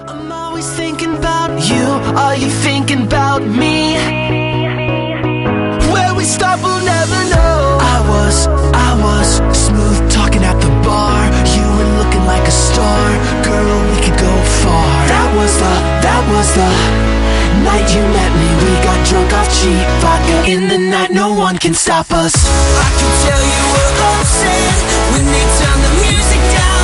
I'm always thinking about you. Are you thinking about me? Where we start, we'll never know. I was smooth talking at the bar. You were looking like a star. Girl, we could go far. That was the night you met me. We got drunk off cheap vodka. In the night, no one can stop us. I can tell you were upset when they turn the music down.